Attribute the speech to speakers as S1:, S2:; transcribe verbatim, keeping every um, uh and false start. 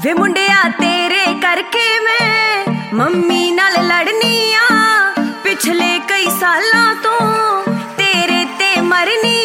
S1: ਵੇ ਮੁੰਡਿਆ ਤੇਰੇ ਕਰਕੇ ਮੈਂ ਮੰਮੀ ਨਾਲ ਲੜਨੀ ਆ, ਪਿਛਲੇ ਕਈ ਸਾਲਾਂ ਤੋਂ ਤੇਰੇ ਤੇ ਮਰਨੀ